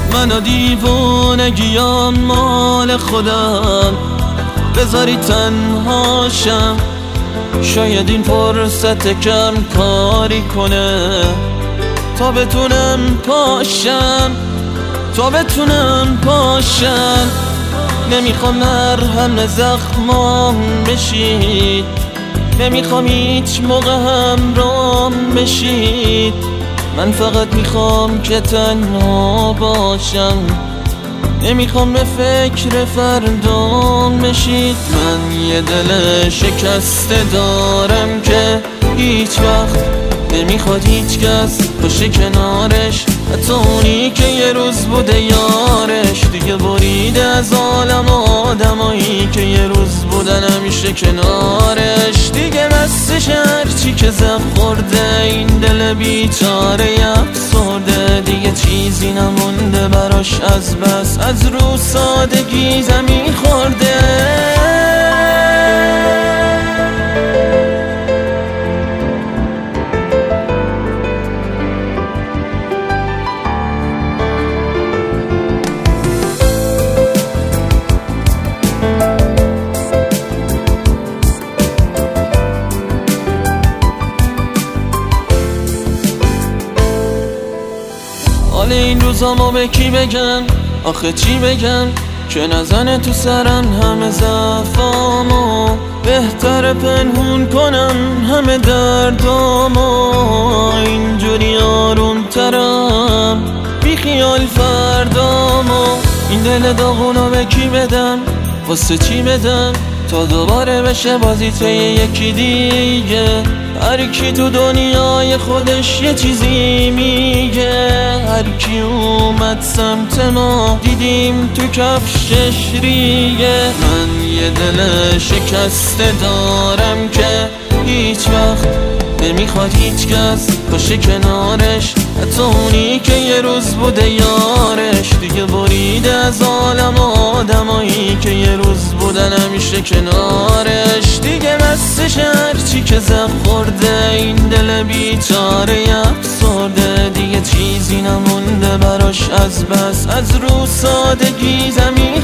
من و دیوونگیام مال خودم، بذاری تنهاشم. شاید این فرصت کم کاری کنه تا بتونم پاشم. نمیخوام مرهم زخمام بشید، نمیخوام هیچ موقع همرام بشید. من فقط میخوام که تنها باشم، نمیخوام به فکر فردام بشید. من یه دل شکسته دارم که هیچ وقت نمیخواد هیچ کس باشه کنارش، حتی اونی که یه روز بوده یارش. دیگه بریده از عالم آدمایی که یه روز بودن همیشه کنارش. دیگه بستش هرچی که زخم خورده این دل بیچاره افسرده. دیگه چیزی نمونده براش از بس از رو سادگی زمین خورده. حال این روزامو به کی بگم، آخه چی بگم که نزنه تو سرم همه ضعفامو. بهتر پنهون کنم همه دردامو، اینجوری آرومترم بی خیال فردامو. این دل داغونو به کی بدم، واسه چی بدم تا دوباره بشه بازی توی یکی دیگه. هر کی تو دنیای خودش یه چیزی میگه. هر کی اومد سمت ما دیدیم تو کفشش ریگه. من یه دل شکسته دارم که هیچ وقت نمیخواد هیچ کس باشه کنارش، حتی اونی که یه روز بوده یارش. دیگه بریده از عالم آدمایی که یه روز بودن همیشه کنارش. دیگه بستش هرچی که زخم خورده این دل بیچاره افسرده. دیگه چیزی نمونده براش از بس از رو سادگی زمین